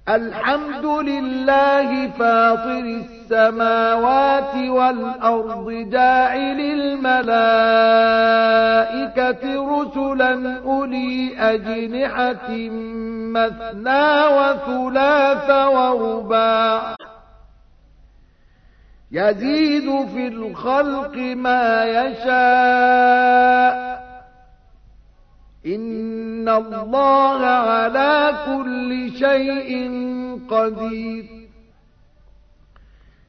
الحمد لله فاطر السماوات والأرض جاعل الملائكة رسلا أولي أجنحة مثنى وثلاث ورباع يزيد في الخلق ما يشاء إن الله على كل شيء قدير